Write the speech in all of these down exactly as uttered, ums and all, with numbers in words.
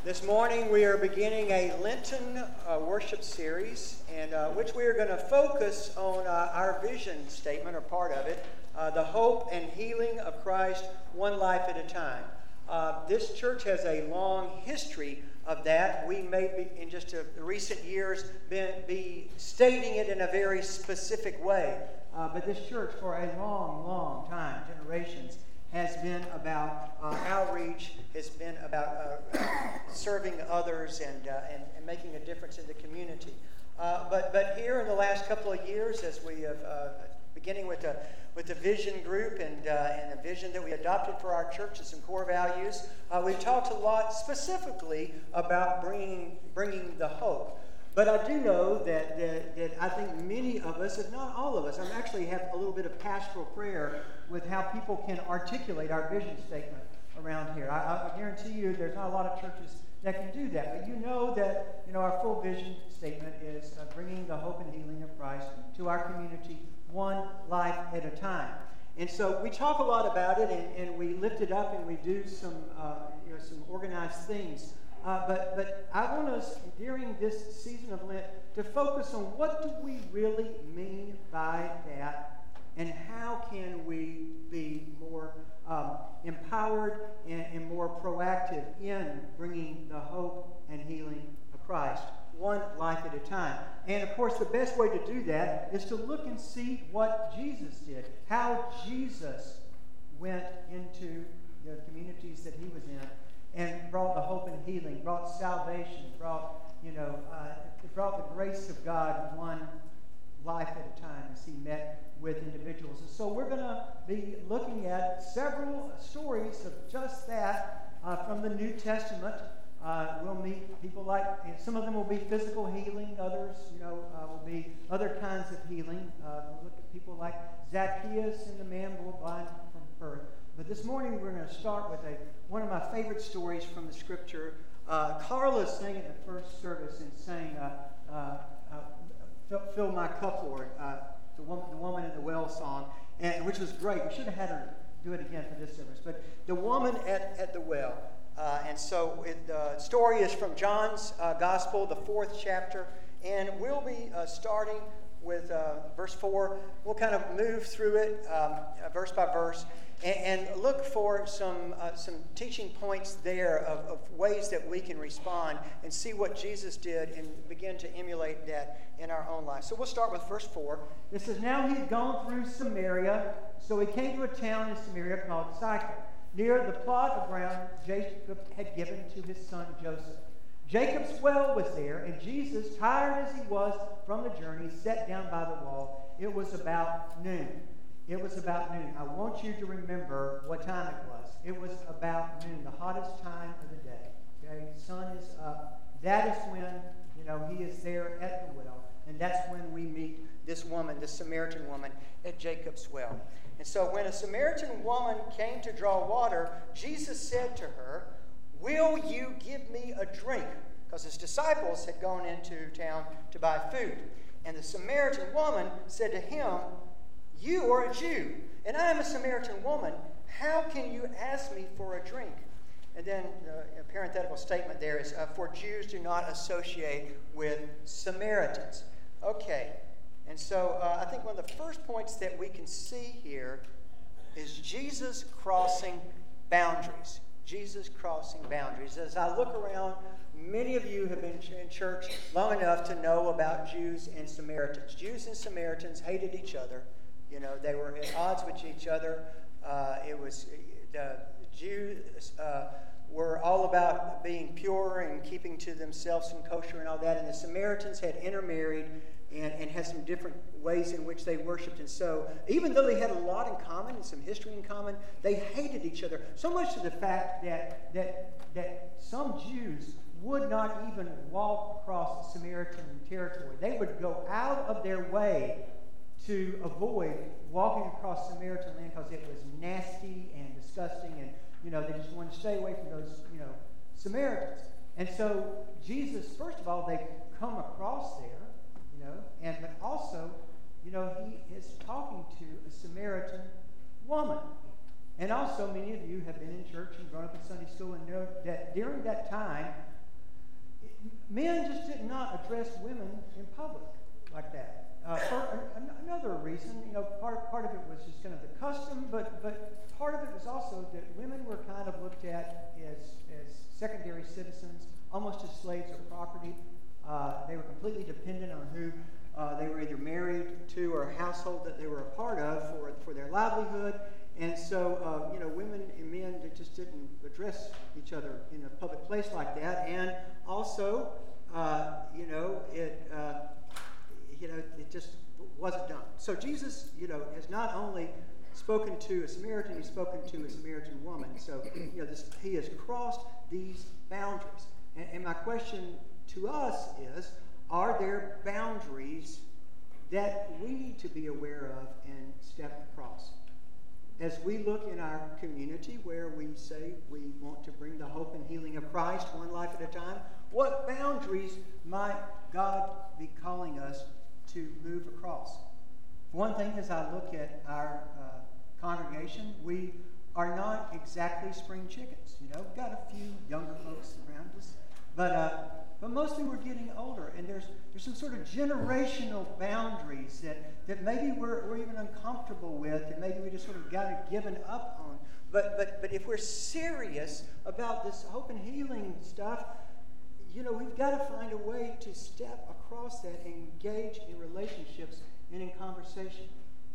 This morning we are beginning a Lenten uh, worship series, and uh, which we are going to focus on uh, our vision statement, or part of it, uh, the hope and healing of Christ, one life at a time. Uh, this church has a long history of that. We may be, in just a, recent years, been, be stating it in a very specific way. Uh, but this church, for a long, long time, generations, has been about uh, outreach, has been about uh, serving others and, uh, and and making a difference in the community. Uh, but but here in the last couple of years, as we have uh, beginning with the with the vision group and uh, and the vision that we adopted for our church and some core values, uh, we've talked a lot specifically about bringing bringing the hope. But I do know that, that that I think many of us, if not all of us, I actually have a little bit of pastoral prayer with how people can articulate our vision statement around here. I, I guarantee you there's not a lot of churches that can do that. But you know that you know our full vision statement is uh, bringing the hope and healing of Christ to our community one life at a time. And so we talk a lot about it, and, and we lift it up, and we do some uh, you know some organized things. Uh, but but I want us, during this season of Lent, to focus on what do we really mean by that, and how can we be more um, empowered and, and more proactive in bringing the hope and healing of Christ, one life at a time. And of course, the best way to do that is to look and see what Jesus did, how Jesus went into the communities that he was in, and brought the hope and healing, brought salvation, brought, you know, uh, brought the grace of God one life at a time as he met with individuals. And so we're going to be looking at several stories of just that uh, from the New Testament. Uh, we'll meet people like, and some of them will be physical healing, others, you know, uh, will be other kinds of healing. Uh, we'll look at people like Zacchaeus and the man born blind from birth. But this morning we're going to start with a one of my favorite stories from the Scripture. Uh, Carla sang at the first service and sang, uh, uh, uh, fill, fill My Cup, Lord, uh, the, woman, the woman in the well song, and, which was great. We should have had her do it again for this service. But the woman at, at the well. Uh, and so it, the story is from John's uh, Gospel, the fourth chapter, and we'll be uh, starting with uh, verse four. We'll kind of move through it um, uh, verse by verse and, and look for some uh, some teaching points there of, of ways that we can respond and see what Jesus did and begin to emulate that in our own lives. So we'll start with verse four. It says, "Now he had gone through Samaria, so he came to a town in Samaria called Sychar, near the plot of ground Jacob had given to his son Joseph. Jacob's well was there, and Jesus, tired as he was from the journey, sat down by the well. It was about noon. It was about noon. I want you to remember what time it was. It was about noon, the hottest time of the day. Okay, sun is up. That is when, you know, he is there at the well, and that's when we meet this woman, this Samaritan woman, at Jacob's well. And so when a Samaritan woman came to draw water, Jesus said to her, 'Will you give me a drink?' Because his disciples had gone into town to buy food. And the Samaritan woman said to him, 'You are a Jew, and I am a Samaritan woman. How can you ask me for a drink?' And then uh, a parenthetical statement there is, uh, 'For Jews do not associate with Samaritans.'" Okay, and so uh, I think one of the first points that we can see here is Jesus crossing boundaries. Jesus crossing boundaries. As I look around, many of you have been in church long enough to know about Jews and Samaritans. Jews and Samaritans hated each other. You know, they were at odds with each other. Uh, it was the Jews uh, were all about being pure and keeping to themselves and kosher and all that, and the Samaritans had intermarried and, and had some different ways in which they worshipped. And so, even though they had a lot in common and some history in common, they hated each other. So much to the fact that that that some Jews would not even walk across Samaritan territory. They would go out of their way to avoid walking across Samaritan land because it was nasty and disgusting, and you know they just wanted to stay away from those you know Samaritans. And so Jesus, first of all, they come across there. You know, and but also, you know, he is talking to a Samaritan woman. And also, many of you have been in church and grown up in Sunday school and know that during that time, men just did not address women in public like that. Uh, for another reason, you know, part, part of it was just kind of the custom, but, but part of it was also that women were kind of looked at as, as secondary citizens, almost as slaves or property. Uh, they were completely dependent on who uh, they were either married to or a household that they were a part of for, for their livelihood. And so, uh, you know, women and men they just didn't address each other in a public place like that. And also, uh, you know, it... Uh, You know, it just wasn't done. So Jesus, you know, has not only spoken to a Samaritan, he's spoken to a Samaritan woman. So, you know, this, he has crossed these boundaries. And, and my question to us is, are there boundaries that we need to be aware of and step across? As we look in our community where we say we want to bring the hope and healing of Christ one life at a time, what boundaries might God be calling us to move across? One thing, as I look at our uh, congregation, we are not exactly spring chickens. You know, we've got a few younger folks around us, but uh, but mostly we're getting older, and there's there's some sort of generational boundaries that that maybe we're we're even uncomfortable with, and maybe we just sort of got it given up on. But but but if we're serious about this hope and healing stuff, you know, we've got to find a way to step across that and engage in relationships and in conversation.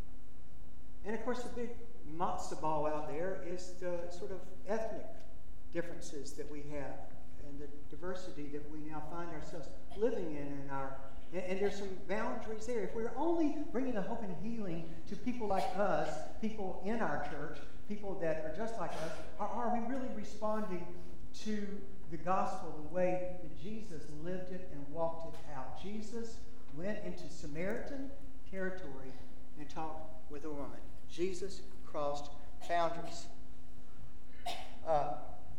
And of course, the big matzo ball out there is the sort of ethnic differences that we have and the diversity that we now find ourselves living in. in our, and, and there's some boundaries there. If we're only bringing the hope and healing to people like us, people in our church, people that are just like us, are, are we really responding to the gospel the way that Jesus lived it and walked it out? Jesus went into Samaritan territory and talked with a woman. Jesus crossed boundaries. Uh,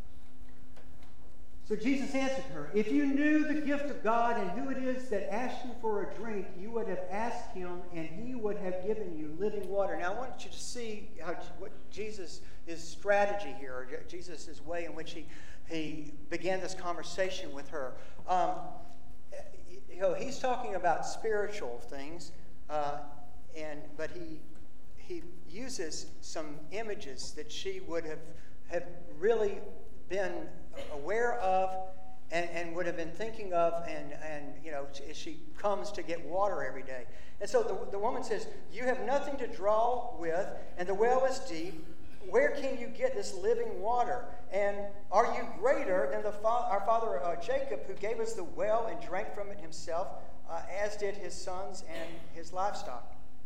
so Jesus answered her, "If you knew the gift of God and who it is that asked you for a drink, you would have asked him and he would have given you living water." Now I want you to see how what Jesus' strategy here, or Jesus' way in which he He began this conversation with her. Um, you know, he's talking about spiritual things, uh, and but he he uses some images that she would have have really been aware of and, and would have been thinking of, and and you know, as she comes to get water every day. And so the, the woman says, "You have nothing to draw with, and the well is deep. Where can you get this living water? And are you greater than the fa- our father uh, Jacob, who gave us the well and drank from it himself, uh, as did his sons and his livestock?"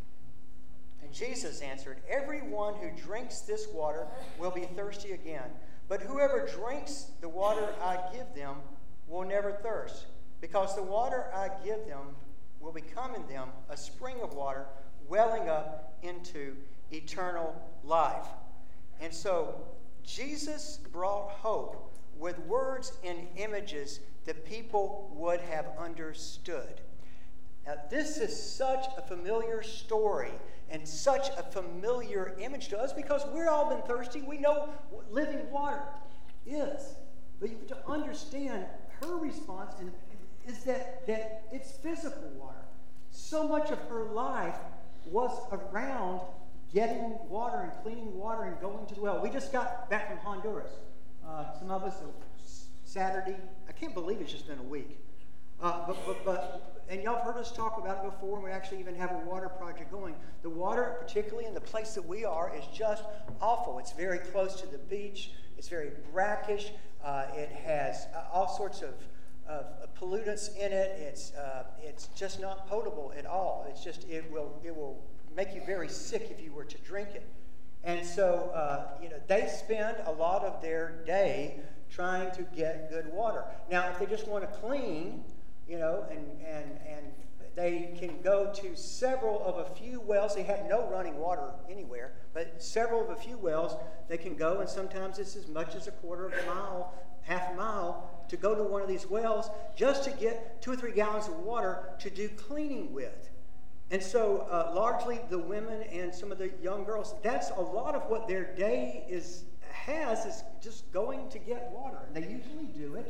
And Jesus answered, "Everyone who drinks this water will be thirsty again. But whoever drinks the water I give them will never thirst, because the water I give them will become in them a spring of water welling up into eternal life." And so Jesus brought hope with words and images that people would have understood. Now, this is such a familiar story and such a familiar image to us because we've all been thirsty. We know what living water is. But you have to understand her response and is that, that it's physical water. So much of her life was around getting water and cleaning water and going to the well. We just got back from Honduras. Uh, some of us, uh, Saturday, I can't believe it's just been a week. Uh, but, but, but, and y'all have heard us talk about it before, and we actually even have a water project going. The water, particularly in the place that we are, is just awful. It's very close to the beach. It's very brackish. Uh, it has uh, all sorts of, of, of pollutants in it. It's uh, it's just not potable at all. It's just it will it will make you very sick if you were to drink it. And so uh, you know they spend a lot of their day trying to get good water. Now, if they just want to clean, you know, and and and they can go to several of a few wells. They have no running water anywhere, but several of a few wells they can go, and sometimes it's as much as a quarter of a mile, half a mile, to go to one of these wells just to get two or three gallons of water to do cleaning with. And so uh, largely the women and some of the young girls, that's a lot of what their day is has is just going to get water. And they usually do it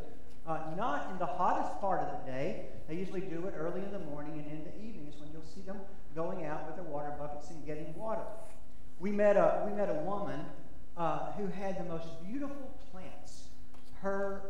Uh, not in the hottest part of the day. They usually do it early in the morning and in the evenings when you'll see them going out with their water buckets and getting water. We met a, we met a woman uh, who had the most beautiful plants. Her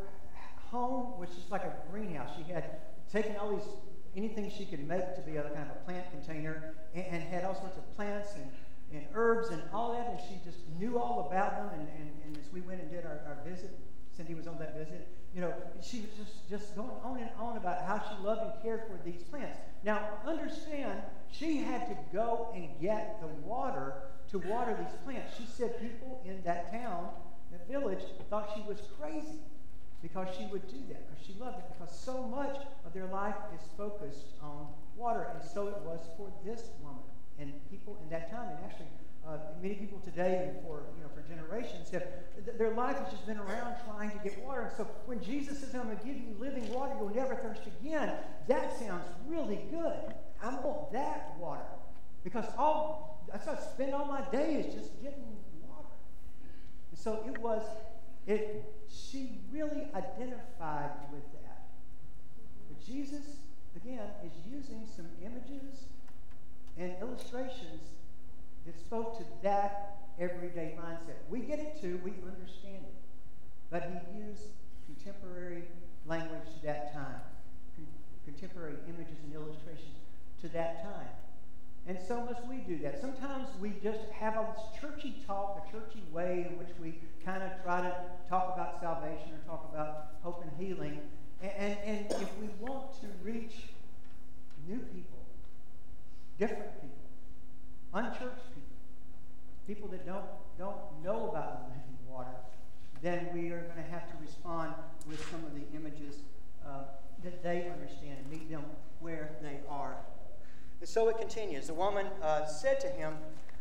home was just like a greenhouse. She had taken all these, anything she could make to be a kind of a plant container, and, and had all sorts of plants and, and herbs and all that, and she just knew all about them. And, and, and as we went and did our, our visit, Cindy was on that visit, you know, she was just, just going on and on about how she loved and cared for these plants. Now, understand, she had to go and get the water to water these plants. She said people in that town, that village, thought she was crazy because she would do that, because she loved it, because so much of their life is focused on water. And so it was for this woman and people in that time. And actually, Uh, many people today, and for you know for generations, have th- their life has just been around trying to get water. And so when Jesus says, "I'm going to give you living water, you'll never thirst again," that sounds really good. I want that water, because all that's what I spend all my day is just getting water. And so it was. It she really identified with that. But Jesus, again, is using some images and illustrations that spoke to that everyday mindset. We get it too, we understand it. But he used contemporary language to that time, con- contemporary images and illustrations to that time. And so must we do that. Sometimes we just have a churchy talk, a churchy way in which we kind of try to talk about salvation or talk about hope and healing. And, and, and if we want to reach new people, different people, unchurched people, people that don't don't know about the living water, then we are going to have to respond with some of the images uh, that they understand and meet them where they are. And so it continues. The woman uh, said to him,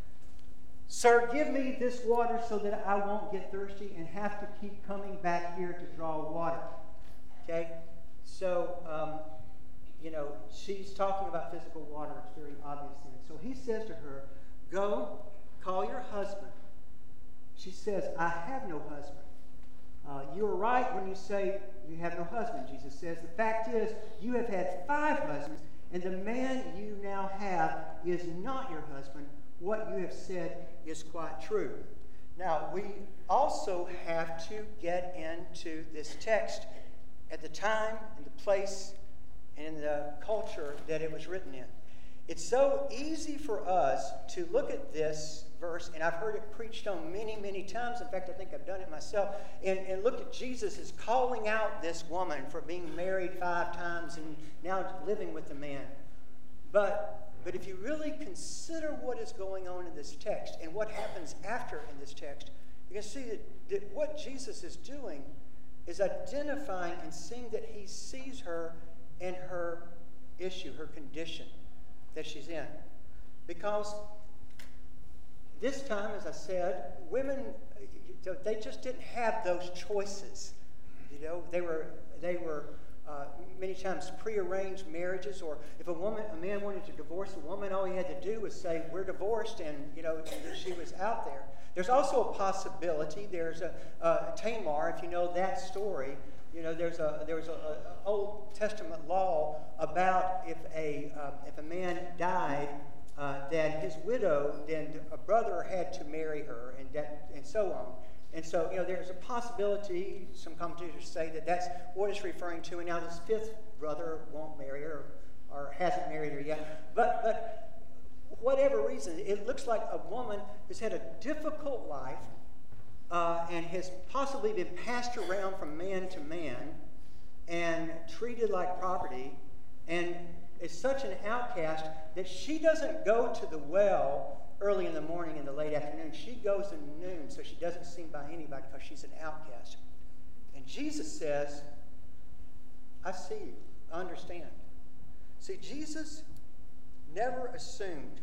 "Sir, give me this water so that I won't get thirsty and have to keep coming back here to draw water." Okay? So, um, you know, she's talking about physical water. It's very obvious here. So he says to her, "Go, call your husband." She says, "I have no husband." Uh, you are right when you say you have no husband, Jesus says. The fact is, you have had five husbands, and the man you now have is not your husband. What you have said is quite true. Now, we also have to get into this text at the time, and the place, and in the culture that it was written in. It's so easy for us to look at this verse, and I've heard it preached on many, many times. In fact, I think I've done it myself, and, and look at Jesus as calling out this woman for being married five times and now living with the man. But, but if you really consider what is going on in this text and what happens after in this text, you can see that, that what Jesus is doing is identifying and seeing that he sees her and her issue, her condition that she's in. Because this time, as I said, women, they just didn't have those choices. You know, they were they were uh, many times prearranged marriages, or if a woman, a man wanted to divorce a woman, all he had to do was say, "We're divorced," and you know, she was out there. There's also a possibility. There's a uh, Tamar, if you know that story. You know, there's a there's a, a Old Testament law about if a uh, if a man died, uh, that his widow, then a brother had to marry her, and that and so on. And so, you know, there's a possibility. Some commentators say that that's what it's referring to. And now this fifth brother won't marry her, or, or hasn't married her yet. But but whatever reason, it looks like a woman has had a difficult life. Uh, and has possibly been passed around from man to man and treated like property, and is such an outcast that she doesn't go to the well early in the morning and the late afternoon. She goes in noon, so she doesn't seen by anybody because she's an outcast. And Jesus says, "I see you. I understand." See, Jesus never assumed.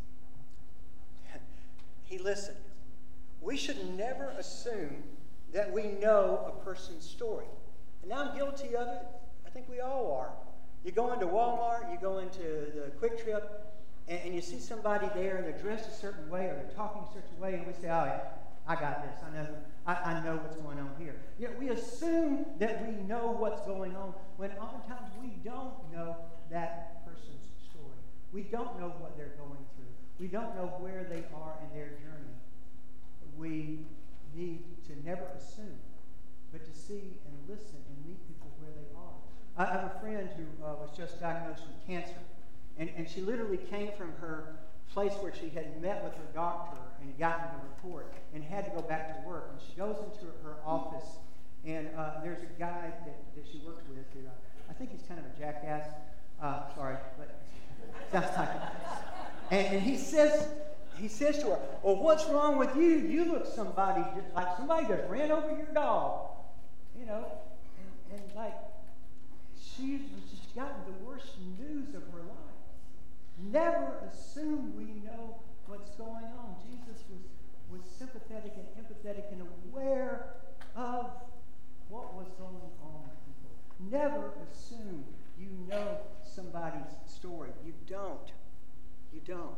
He listened. We should never assume that we know a person's story. And I'm guilty of it. I think we all are. You go into Walmart, you go into the Quick Trip, and, and you see somebody there and they're dressed a certain way or they're talking a certain way, and we say, oh, yeah, I got this. I know, I, I know what's going on here. Yet we assume that we know what's going on when oftentimes we don't know that person's story. We don't know what they're going through. We don't know where they are in their journey. We need to never assume, but to see and listen and meet people where they are. I have a friend who uh, was just diagnosed with cancer, and, and she literally came from her place where she had met with her doctor and gotten the report and had to go back to work. And she goes into her office, and uh, there's a guy that, that she works with who uh, I think he's kind of a jackass. Uh, sorry, but sounds like it. And, and he says, he says to her, "Well, what's wrong with you? You look somebody just like somebody just ran over your dog." You know, and, and like she's just gotten the worst news of her life. Never assume we know what's going on. Jesus was, was sympathetic and empathetic and aware of what was going on with people. Never assume you know somebody's story. You don't. You don't.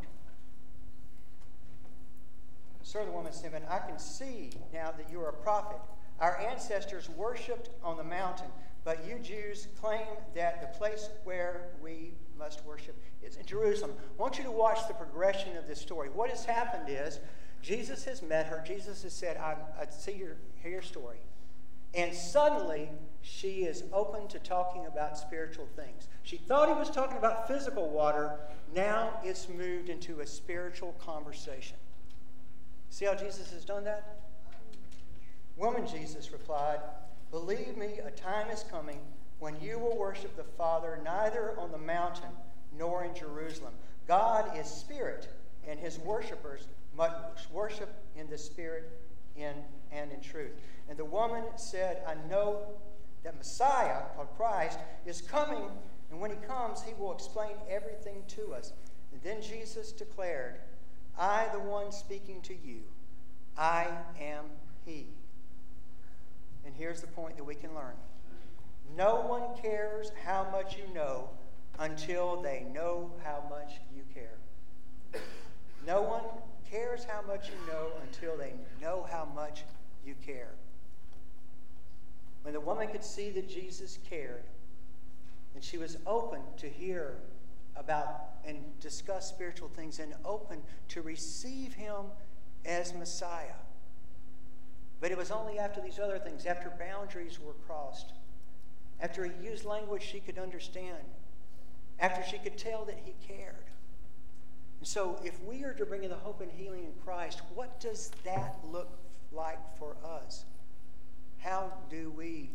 Sir, the woman said, "I can see now that you are a prophet. Our ancestors worshipped on the mountain, but you Jews claim that the place where we must worship is in Jerusalem." I want you to watch the progression of this story. What has happened is Jesus has met her. Jesus has said, I, I see your, hear your story. And suddenly, she is open to talking about spiritual things. She thought he was talking about physical water. Now it's moved into a spiritual conversation. See how Jesus has done that? "Woman," Jesus replied, "believe me, a time is coming when you will worship the Father neither on the mountain nor in Jerusalem. God is spirit, and his worshipers must worship in the spirit in, and in truth." And the woman said, "I know that Messiah, or Christ, is coming, and when he comes, he will explain everything to us." And then Jesus declared, "I, the one speaking to you, I am he." And here's the point that we can learn. No one cares how much you know until they know how much you care. No one cares how much you know until they know how much you care. When the woman could see that Jesus cared, and she was open to hear about and discuss spiritual things and open to receive him as Messiah. But it was only after these other things, after boundaries were crossed, after he used language she could understand, after she could tell that he cared. And so if we are to bring in the hope and healing in Christ, what does that look like for us? How do we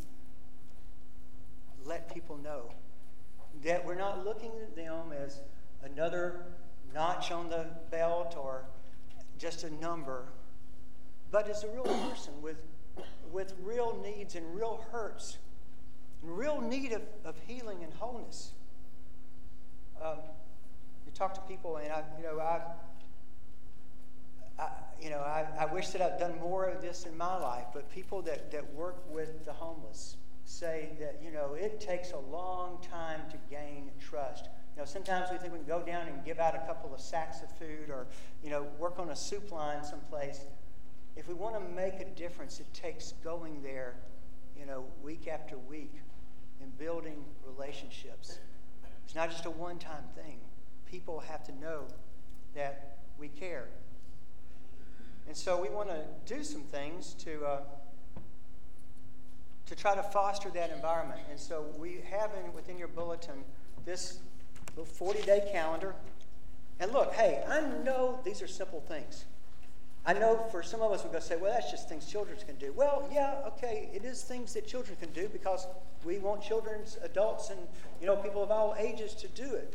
let people know that we're not looking at them as another notch on the belt or just a number, but as a real person with, with real needs and real hurts, and real need of, of healing and wholeness? Um, you talk to people, and I, you know, I, I you know, I, I wish that I've done more of this in my life. But people that, that work with the homeless say that, you know, it takes a long time to gain trust. You know, sometimes we think we can go down and give out a couple of sacks of food, or, you know, work on a soup line someplace. If we want to make a difference, it takes going there, you know, week after week and building relationships. It's not just a one-time thing. People have to know that we care. And so we want to do some things to uh, to try to foster that environment. And so we have in, within your bulletin this little forty-day calendar. And look, hey, I know these are simple things. I know for some of us we're going to say, well, that's just things children can do. Well, yeah, okay, it is things that children can do because we want children's, adults, and, you know, people of all ages to do it.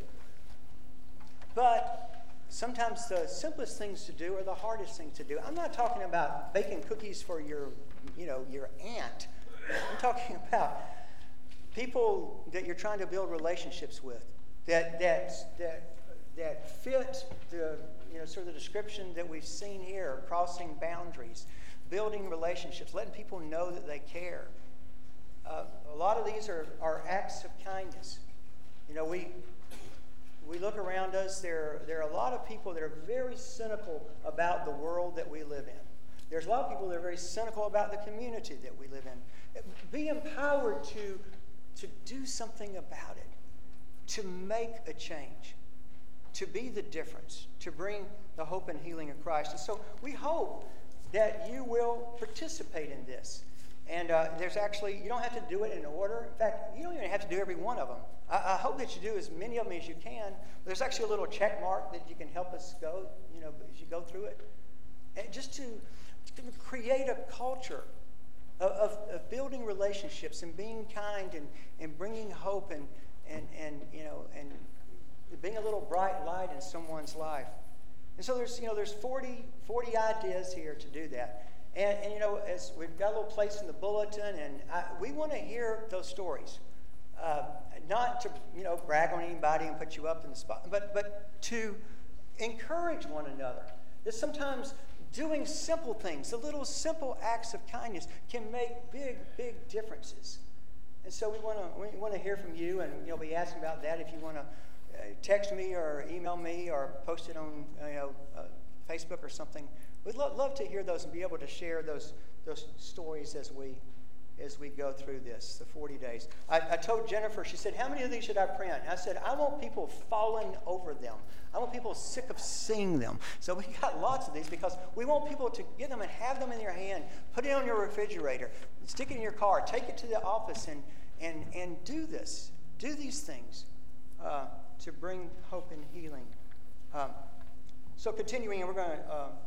But sometimes the simplest things to do are the hardest things to do. I'm not talking about baking cookies for your, you know, your aunt. I'm talking about people that you're trying to build relationships with that that that that fit the, you know, sort of the description that we've seen here: crossing boundaries, building relationships, letting people know that they care. Uh, a lot of these are, are acts of kindness. You know, we we look around us. There there are a lot of people that are very cynical about the world that we live in. There's a lot of people that are very cynical about the community that we live in. Be empowered to, to do something about it, to make a change, to be the difference, to bring the hope and healing of Christ. And so we hope that you will participate in this. And uh, there's actually, you don't have to do it in order. In fact, you don't even have to do every one of them. I, I hope that you do as many of them as you can. There's actually a little check mark that you can help us go, you know, as you go through it. And just to, to create a culture of, of, of building relationships and being kind and, and bringing hope and, and, and, you know, and being a little bright light in someone's life. And so there's, you know, there's forty, forty ideas here to do that. And, and, you know, as we've got a little place in the bulletin, and I, we want to hear those stories. Uh, not to, you know, brag on anybody and put you up in the spot, but, but to encourage one another. That sometimes doing simple things, the little simple acts of kindness can make big, big differences. And so we want to we want to hear from you, and you'll be asking about that. If you want to uh, text me or email me or post it on you know uh, Facebook or something, we'd lo- love to hear those and be able to share those those stories as we as we go through this, the forty days. I, I told Jennifer, she said, how many of these should I print? I said, I want people falling over them. I want people sick of seeing them. So we got lots of these because we want people to get them and have them in your hand, put it on your refrigerator, stick it in your car, take it to the office, and and and do this. Do these things uh, to bring hope and healing. Um, so continuing, and we're going to uh,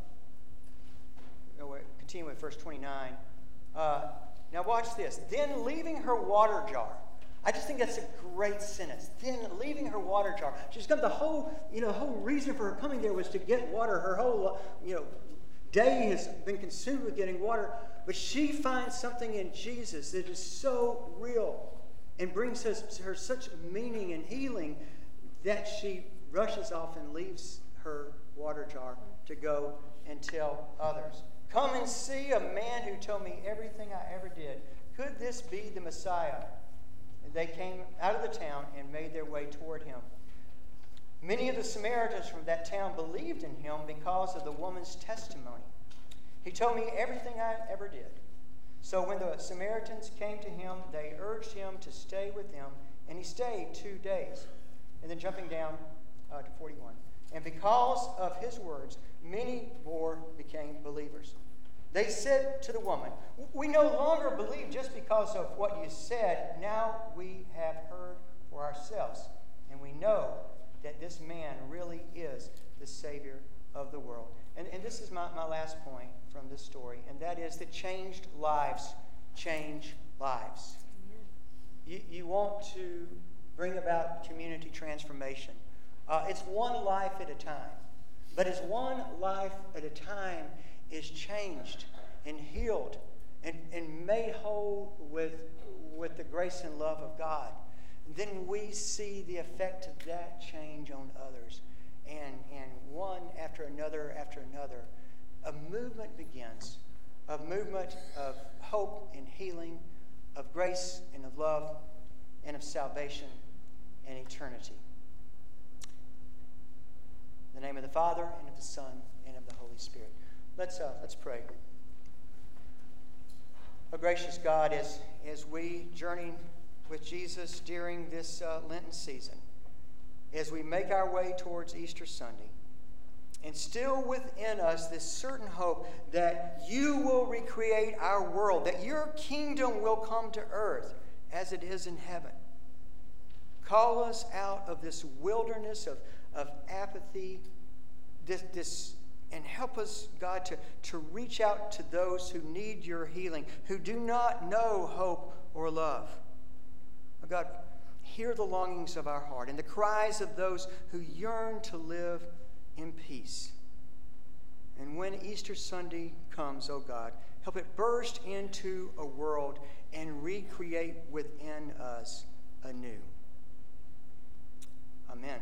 you know, continue with verse twenty-nine. Uh, now watch this. Then leaving her water jar. I just think that's a great sentence. Then leaving her water jar. She's come. The whole, you know, the whole reason for her coming there was to get water. Her whole, you know, day has been consumed with getting water. But she finds something in Jesus that is so real and brings her, her such meaning and healing that she rushes off and leaves her water jar to go and tell others. Come and see a man who told me everything I ever did. Could this be the Messiah? And they came out of the town and made their way toward him. Many of the Samaritans from that town believed in him because of the woman's testimony. He told me everything I ever did. So when the Samaritans came to him, they urged him to stay with them, and he stayed two days. And then jumping down uh, to forty-one. And because of his words, many more became believers. They said to the woman, we no longer believe just because of what you said. Now we have heard for ourselves, and we know that this man really is the Savior of the world. And, and this is my, my last point from this story, and that is that changed lives change lives. You, you want to bring about community transformation. Uh, it's one life at a time. But as one life at a time is changed and healed and, and made whole with, with the grace and love of God, then we see the effect of that change on others. And, and one after another after another, a movement begins, a movement of hope and healing, of grace and of love, and of salvation and eternity. In the name of the Father, and of the Son, and of the Holy Spirit. Let's, uh, let's pray. Oh, gracious God, as, as we journey with Jesus during this uh, Lenten season, as we make our way towards Easter Sunday, instill within us this certain hope that you will recreate our world, that your kingdom will come to earth as it is in heaven. Call us out of this wilderness of, of apathy, this, this, and help us, God, to, to reach out to those who need your healing, who do not know hope or love. Oh God, hear the longings of our heart and the cries of those who yearn to live in peace. And when Easter Sunday comes, oh God, help it burst into a world and recreate within us anew. Amen.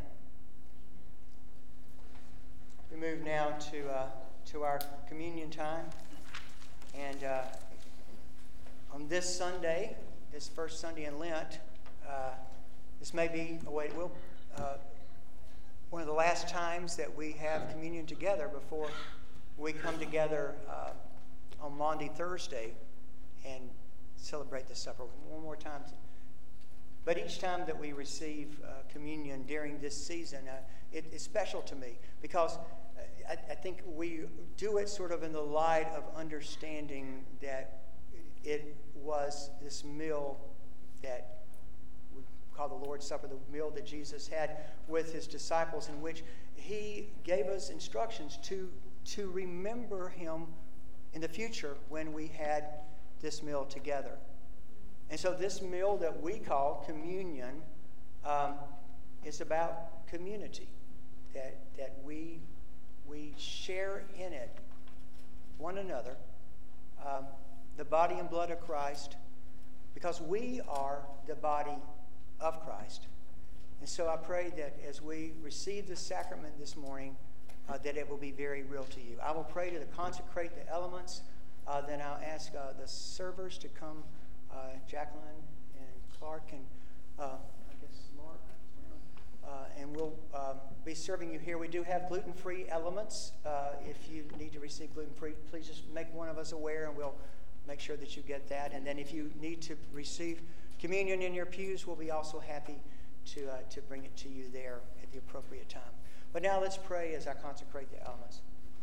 We move now to uh, to our communion time. And uh, on this Sunday, this first Sunday in Lent, uh, this may be, oh wait, we'll, uh, one of the last times that we have communion together before we come together uh, on Maundy Thursday and celebrate the supper one more time. But each time that we receive uh, communion during this season, uh, it, it's special to me because I, I think we do it sort of in the light of understanding that it was this meal that we call the Lord's Supper, the meal that Jesus had with his disciples, in which he gave us instructions to, to remember him in the future when we had this meal together. And so this meal that we call communion um, is about community, that, that we, we share in it one another, um, the body and blood of Christ, because we are the body of Christ. And so I pray that as we receive this sacrament this morning, uh, that it will be very real to you. I will pray to consecrate the elements. Uh, then I'll ask uh, the servers to come, uh, Jacqueline and Clark and uh, I guess Mark, uh, and we'll uh, be serving you here. We do have gluten-free elements. Uh, if you need to receive gluten-free, please just make one of us aware, and we'll make sure that you get that. And then if you need to receive communion in your pews, we'll be also happy to uh, to bring it to you there at the appropriate time. But now let's pray as I consecrate the elements.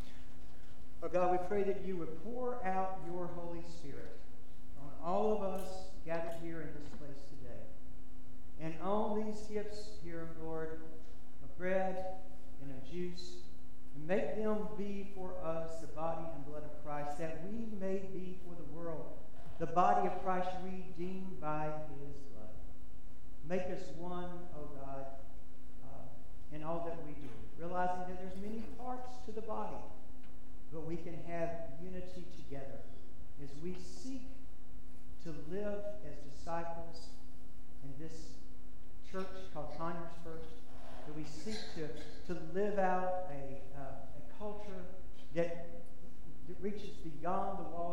Oh God, we pray that you would pour out your Holy Spirit on all of us gathered here in this place today. And on these gifts here, Lord, of bread and of juice, and make them be for us the body and blood of Christ, that we may be for the world the body of Christ redeemed by his blood. Make us one, oh God, uh, in all that we do, realizing that there's many parts to the body, but we can have unity together as we seek to live as disciples in this church called Conyers First, that we seek to, to live out a, uh, a culture that, that reaches beyond the walls